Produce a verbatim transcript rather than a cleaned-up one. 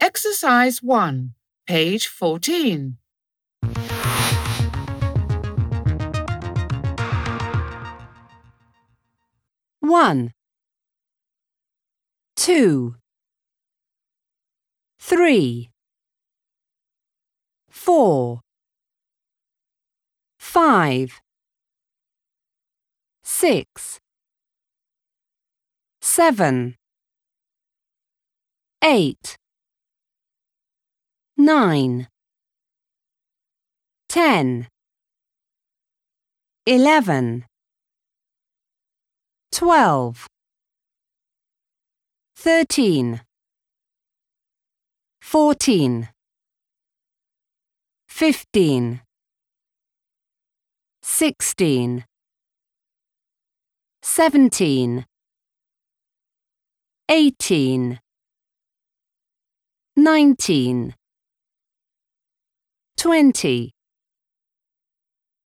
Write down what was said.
Exercise one, page fourteen. One, two, three, four, five, six, seven, eight, nine, ten, eleven, twelve, thirteen, fourteen, fifteen, sixteen, seventeen, eighteen, nineteen, twenty.